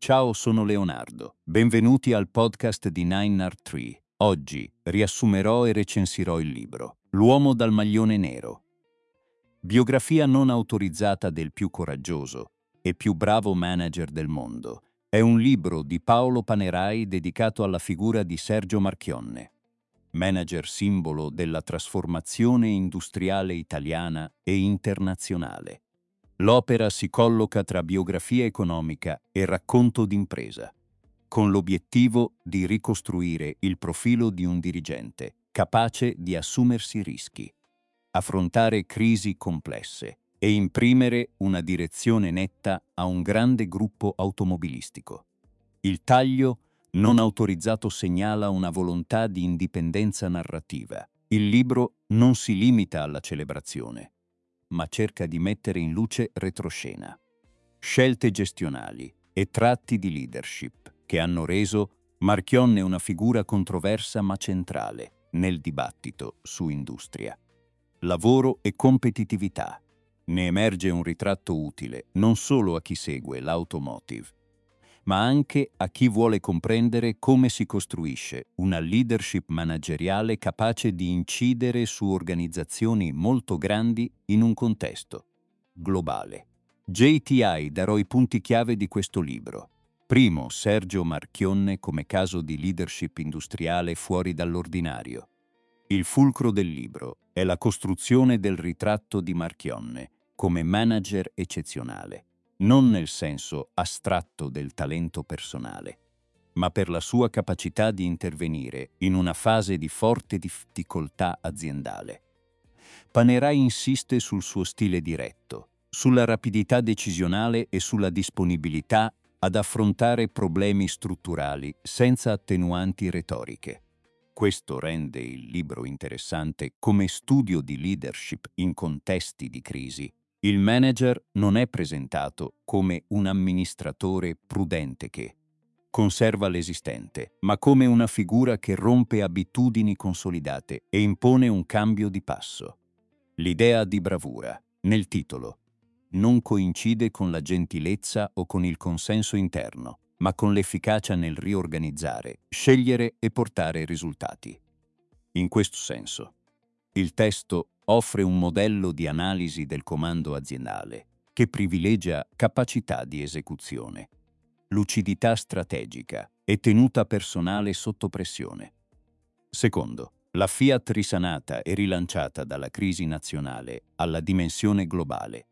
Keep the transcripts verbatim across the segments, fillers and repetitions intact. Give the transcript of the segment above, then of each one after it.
Ciao, sono Leonardo. Benvenuti al podcast di Nine Art Tree. Oggi riassumerò e recensirò il libro L'uomo dal maglione nero. Biografia non autorizzata del più coraggioso e più bravo manager del mondo. È un libro di Paolo Panerai dedicato alla figura di Sergio Marchionne, manager simbolo della trasformazione industriale italiana e internazionale. L'opera si colloca tra biografia economica e racconto d'impresa, con l'obiettivo di ricostruire il profilo di un dirigente capace di assumersi rischi, affrontare crisi complesse e imprimere una direzione netta a un grande gruppo automobilistico. Il taglio non autorizzato segnala una volontà di indipendenza narrativa. Il libro non si limita alla celebrazione, ma cerca di mettere in luce retroscena, scelte gestionali e tratti di leadership che hanno reso Marchionne una figura controversa ma centrale nel dibattito su industria, lavoro e competitività. Ne emerge un ritratto utile non solo a chi segue l'automotive, ma anche a chi vuole comprendere come si costruisce una leadership manageriale capace di incidere su organizzazioni molto grandi in un contesto globale. J T I darò i punti chiave di questo libro. Primo, Sergio Marchionne come caso di leadership industriale fuori dall'ordinario. Il fulcro del libro è la costruzione del ritratto di Marchionne come manager eccezionale, non nel senso astratto del talento personale, ma per la sua capacità di intervenire in una fase di forte difficoltà aziendale. Panerai insiste sul suo stile diretto, sulla rapidità decisionale e sulla disponibilità ad affrontare problemi strutturali senza attenuanti retoriche. Questo rende il libro interessante come studio di leadership in contesti di crisi. Il manager non è presentato come un amministratore prudente che conserva l'esistente, ma come una figura che rompe abitudini consolidate e impone un cambio di passo. L'idea di bravura, nel titolo, non coincide con la gentilezza o con il consenso interno, ma con l'efficacia nel riorganizzare, scegliere e portare risultati. In questo senso, il testo offre un modello di analisi del comando aziendale che privilegia capacità di esecuzione, lucidità strategica e tenuta personale sotto pressione. Secondo, la Fiat risanata e rilanciata dalla crisi nazionale alla dimensione globale.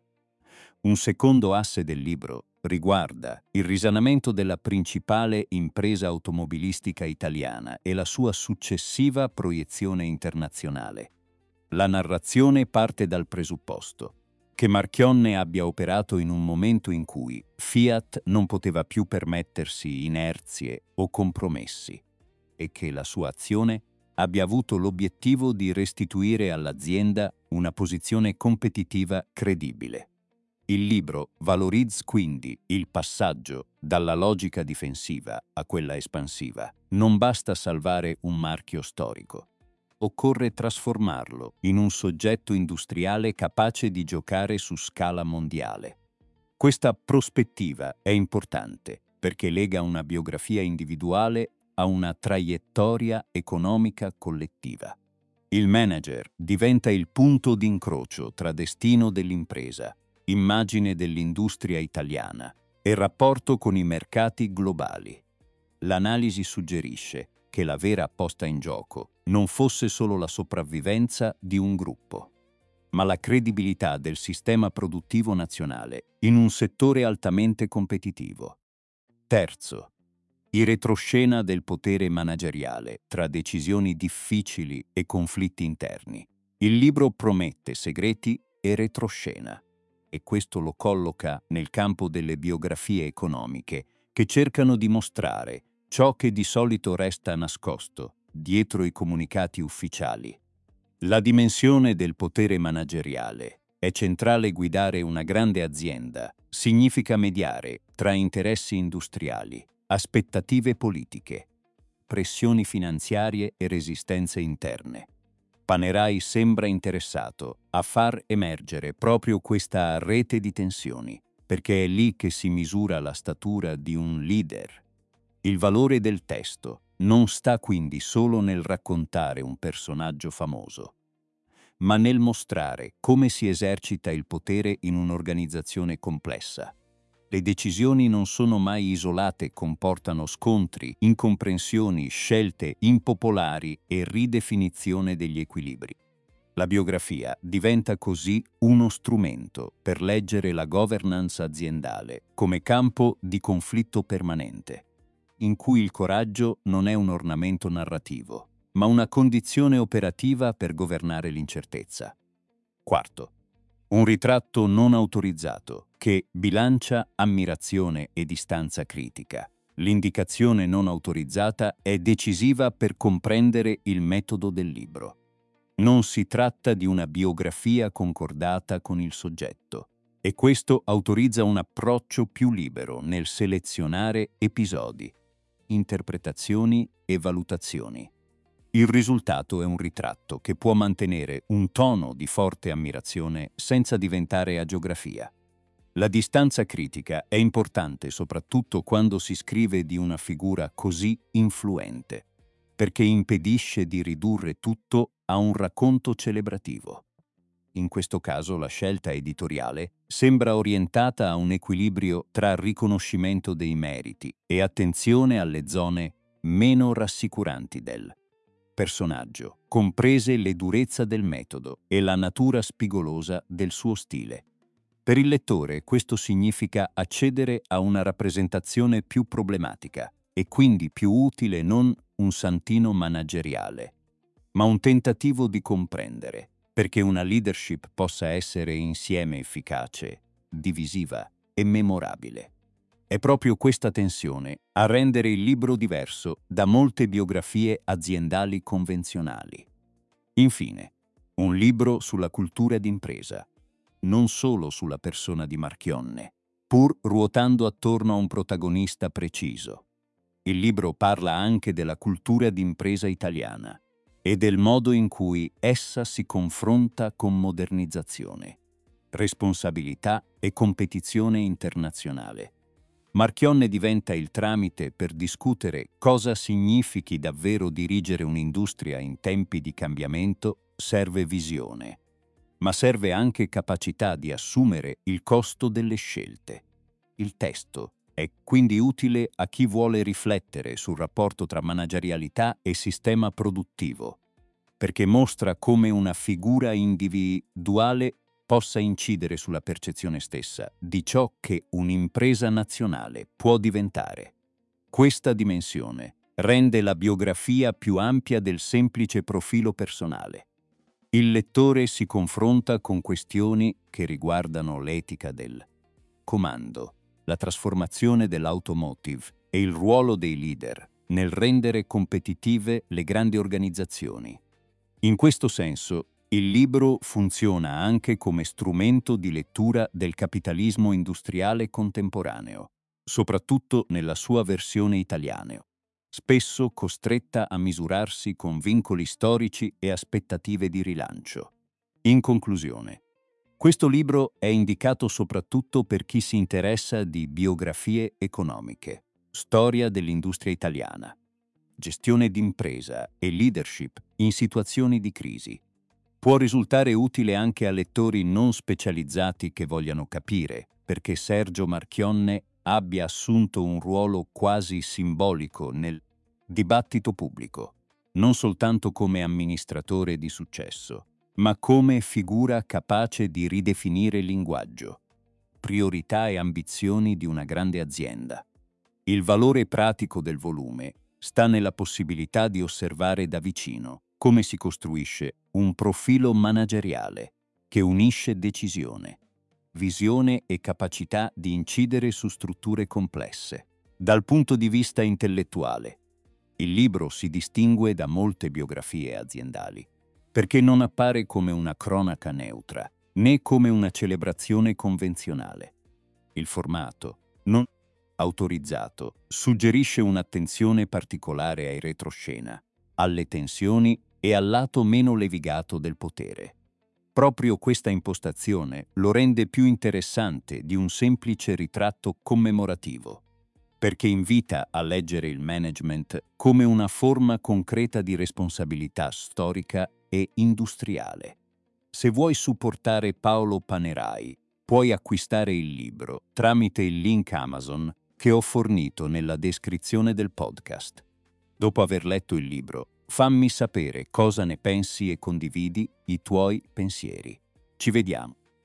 Un secondo asse del libro riguarda il risanamento della principale impresa automobilistica italiana e la sua successiva proiezione internazionale. La narrazione parte dal presupposto che Marchionne abbia operato in un momento in cui Fiat non poteva più permettersi inerzie o compromessi e che la sua azione abbia avuto l'obiettivo di restituire all'azienda una posizione competitiva credibile. Il libro valorizza quindi il passaggio dalla logica difensiva a quella espansiva. Non basta salvare un marchio storico. Occorre trasformarlo in un soggetto industriale capace di giocare su scala mondiale. Questa prospettiva è importante perché lega una biografia individuale a una traiettoria economica collettiva. Il manager diventa il punto d'incrocio tra destino dell'impresa, immagine dell'industria italiana e rapporto con i mercati globali. L'analisi suggerisce che la vera posta in gioco non fosse solo la sopravvivenza di un gruppo, ma la credibilità del sistema produttivo nazionale in un settore altamente competitivo. Terzo, il retroscena del potere manageriale tra decisioni difficili e conflitti interni. Il libro promette segreti e retroscena, e questo lo colloca nel campo delle biografie economiche che cercano di mostrare ciò che di solito resta nascosto dietro i comunicati ufficiali. La dimensione del potere manageriale è centrale. Guidare una grande azienda significa mediare tra interessi industriali, aspettative politiche, pressioni finanziarie e resistenze interne. Panerai sembra interessato a far emergere proprio questa rete di tensioni, perché è lì che si misura la statura di un leader. Il valore del testo non sta quindi solo nel raccontare un personaggio famoso, ma nel mostrare come si esercita il potere in un'organizzazione complessa. Le decisioni non sono mai isolate e comportano scontri, incomprensioni, scelte impopolari e ridefinizione degli equilibri. La biografia diventa così uno strumento per leggere la governance aziendale come campo di conflitto permanente, in cui il coraggio non è un ornamento narrativo, ma una condizione operativa per governare l'incertezza. Quarto, un ritratto non autorizzato che bilancia ammirazione e distanza critica. L'indicazione non autorizzata è decisiva per comprendere il metodo del libro. Non si tratta di una biografia concordata con il soggetto, e questo autorizza un approccio più libero nel selezionare episodi, interpretazioni e valutazioni. Il risultato è un ritratto che può mantenere un tono di forte ammirazione senza diventare agiografia. La distanza critica è importante soprattutto quando si scrive di una figura così influente, perché impedisce di ridurre tutto a un racconto celebrativo. In questo caso la scelta editoriale sembra orientata a un equilibrio tra riconoscimento dei meriti e attenzione alle zone meno rassicuranti del personaggio, comprese le durezze del metodo e la natura spigolosa del suo stile. Per il lettore questo significa accedere a una rappresentazione più problematica e quindi più utile non un santino manageriale, ma un tentativo di comprendere perché una leadership possa essere insieme efficace, divisiva e memorabile. È proprio questa tensione a rendere il libro diverso da molte biografie aziendali convenzionali. Infine, un libro sulla cultura d'impresa, non solo sulla persona di Marchionne, pur ruotando attorno a un protagonista preciso. Il libro parla anche della cultura d'impresa italiana e del modo in cui essa si confronta con modernizzazione, responsabilità e competizione internazionale. Marchionne diventa il tramite per discutere cosa significhi davvero dirigere un'industria in tempi di cambiamento. Serve visione, ma serve anche capacità di assumere il costo delle scelte. Il testo è quindi utile a chi vuole riflettere sul rapporto tra managerialità e sistema produttivo, perché mostra come una figura individuale possa incidere sulla percezione stessa di ciò che un'impresa nazionale può diventare. Questa dimensione rende la biografia più ampia del semplice profilo personale. Il lettore si confronta con questioni che riguardano l'etica del comando, la trasformazione dell'automotive e il ruolo dei leader nel rendere competitive le grandi organizzazioni. In questo senso, il libro funziona anche come strumento di lettura del capitalismo industriale contemporaneo, soprattutto nella sua versione italiana, spesso costretta a misurarsi con vincoli storici e aspettative di rilancio. In conclusione, questo libro è indicato soprattutto per chi si interessa di biografie economiche, storia dell'industria italiana, gestione d'impresa e leadership in situazioni di crisi. Può risultare utile anche a lettori non specializzati che vogliano capire perché Sergio Marchionne abbia assunto un ruolo quasi simbolico nel dibattito pubblico, non soltanto come amministratore di successo, ma come figura capace di ridefinire il linguaggio, priorità e ambizioni di una grande azienda. Il valore pratico del volume sta nella possibilità di osservare da vicino come si costruisce un profilo manageriale che unisce decisione, visione e capacità di incidere su strutture complesse. Dal punto di vista intellettuale, il libro si distingue da molte biografie aziendali, perché non appare come una cronaca neutra, né come una celebrazione convenzionale. Il formato, non autorizzato, suggerisce un'attenzione particolare ai retroscena, alle tensioni e al lato meno levigato del potere. Proprio questa impostazione lo rende più interessante di un semplice ritratto commemorativo, perché invita a leggere il management come una forma concreta di responsabilità storica e industriale. Se vuoi supportare Paolo Panerai, puoi acquistare il libro tramite il link Amazon che ho fornito nella descrizione del podcast. Dopo aver letto il libro, fammi sapere cosa ne pensi e condividi i tuoi pensieri. Ci vediamo.